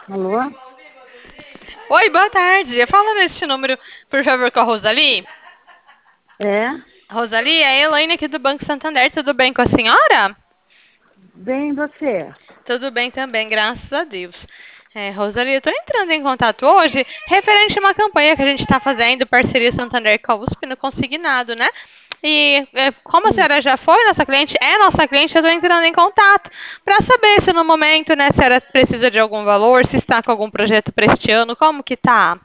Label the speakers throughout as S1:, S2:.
S1: Alô?
S2: Oi, boa tarde. Fala nesse número, por favor, com a Rosali.
S1: É?
S2: Rosali, é a Elaine aqui do Banco Santander. Tudo bem com a senhora?
S1: Bem, você?
S2: Tudo bem também, graças a Deus. Rosali, eu estou entrando em contato hoje referente a uma campanha que a gente está fazendo, parceria Santander com a USP no Consignado, né? Como a
S1: Sim.
S2: senhora já foi nossa cliente, é nossa cliente, eu estou entrando em contato para saber se no momento, né, a senhora precisa de algum valor, se está com algum projeto para este ano, como que tá?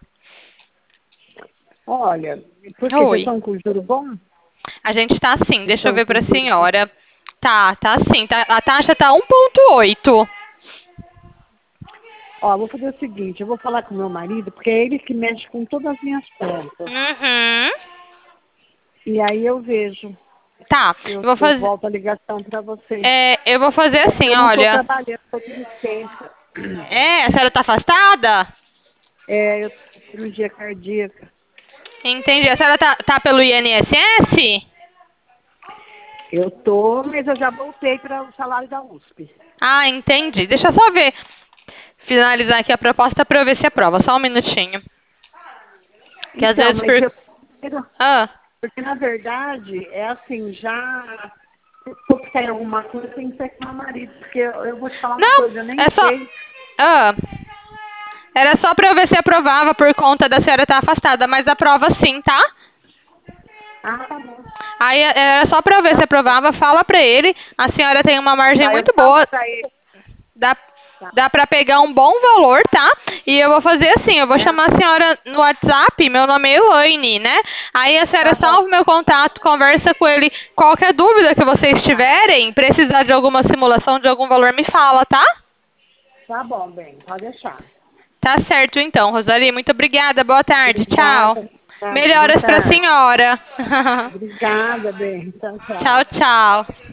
S1: Olha, porque vocês
S2: Oi.
S1: estão com juro bom?
S2: A gente está assim,
S1: Vocês
S2: deixa eu
S1: estão
S2: ver
S1: com
S2: para a
S1: juro bom?
S2: senhora. Tá assim, a taxa tá 1,8.
S1: Ó, vou fazer o seguinte, eu vou falar com meu marido, porque é ele que mexe com todas as minhas contas.
S2: Uhum.
S1: E aí eu vejo,
S2: Tá,
S1: eu volto a ligação para vocês.
S2: eu vou fazer
S1: É porque
S2: assim,
S1: eu não estou
S2: olha.
S1: trabalhando, estou de licença.
S2: A senhora tá afastada?
S1: É, eu tenho cirurgia cardíaca.
S2: Entendi. A senhora tá pelo INSS?
S1: Eu tô, mas eu já voltei para o salário da USP.
S2: Ah, entendi. Deixa eu só ver. Finalizar aqui a proposta para eu ver se aprova. Só um minutinho. Que às
S1: Então,
S2: vezes
S1: mas
S2: por.
S1: eu
S2: Ah.
S1: porque, na verdade, é assim, já se for sair alguma coisa, tem que ser com meu marido, porque eu vou te falar uma
S2: Não,
S1: coisa, eu nem
S2: é só.
S1: sei.
S2: Ah. Era só para eu ver se aprovava por conta da senhora estar afastada, mas aprova sim, tá?
S1: Ah, tá bom.
S2: Aí era só pra eu ver se
S1: Tá bom.
S2: aprovava. Fala pra ele. A senhora tem uma margem
S1: Tá, eu
S2: muito
S1: falo
S2: boa.
S1: pra ele.
S2: Dá,
S1: Tá.
S2: dá pra pegar um bom valor, tá? E eu vou fazer assim: eu vou
S1: É,
S2: chamar a senhora no WhatsApp. Meu nome é Elaine, né? Aí a senhora
S1: tá bom.
S2: salva o meu contato, conversa com ele. Qualquer dúvida que vocês tiverem, precisar de alguma simulação de algum valor, me fala, tá?
S1: Tá bom, bem, pode deixar.
S2: Tá certo então, Rosali. Muito obrigada. Boa tarde. Tchau.
S1: Obrigada. Tá, boa
S2: Melhoras pra
S1: tarde.
S2: senhora.
S1: Obrigada, bem. Tchau,
S2: Tchau,
S1: tchau.
S2: tchau.